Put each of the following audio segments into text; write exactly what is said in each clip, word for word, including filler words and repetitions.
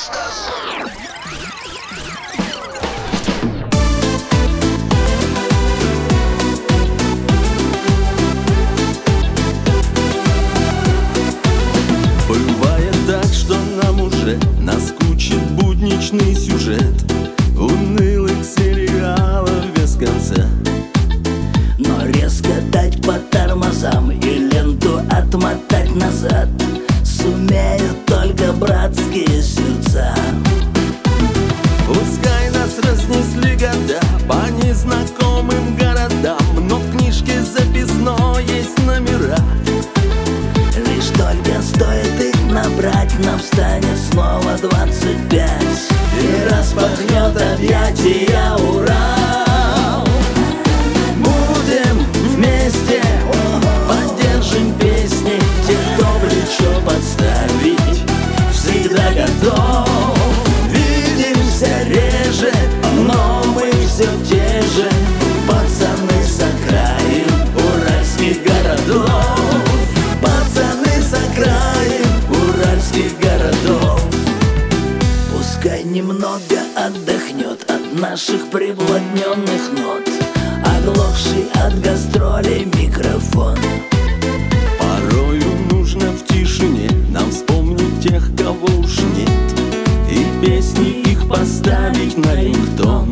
Бывает так, что нам уже наскучит будничный сюжет унылых сериалов без конца. Но резко дать по тормозам и ленту отмотать назад сумеют только братские сердца. Пускай нас разнесли года по незнакомым городам, но в книжке записной есть номера. Лишь только стоит их набрать, нам станет снова двадцать пять, и распахнет объятия Урал. Будем вместе, поддержим песни тех, кто плечо подставить всегда готов. Видимся реже, но мы все те же пацаны с окраин уральских городов. Пацаны с окраин уральских городов. Пускай немного отдохнет от наших приблотненных нот оглохший от гастролей микрофон. Порою нужно в тишине нам вспомнить тех, кого уж нет, и песни их поставить на рингтон.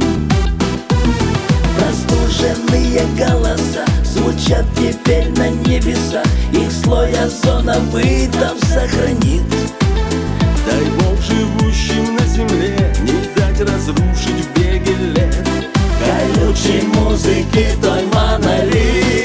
Простуженные голоса звучат теперь на небесах, их слой озоновый там сохранит. Дай Бог живущим на земле не дать разрушить в беге лет Колючей музыки той монолит.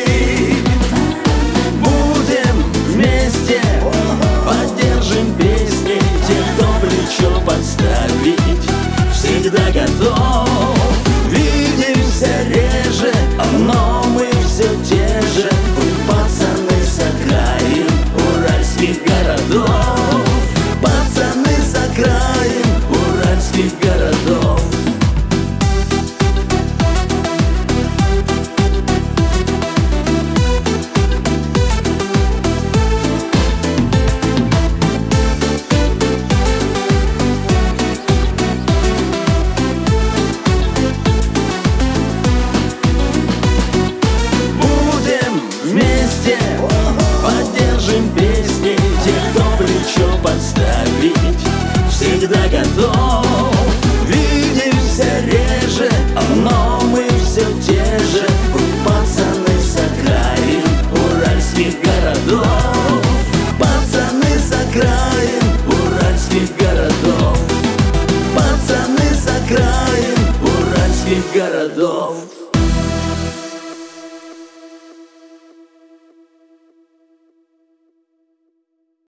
Будем вместе, поддержим песни тех, кто плечо подставить всегда готов. Видимся реже, но мы все те же пацаны с окраин уральских городов. Пацаны с окраин уральских городов. Вместе поддержим песни тех, кто плечо подставить всегда готов. Видимся реже, но мы все те же пацаны с окраин уральских городов. Пацаны с окраин уральских городов. Пацаны с окраин уральских городов.